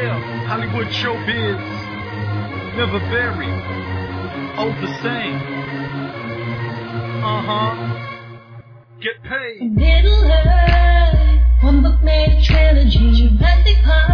Yeah, Hollywood showbiz, never vary, all the same. Get paid. Middle Earth, one book made a trilogy, Jurassic Park.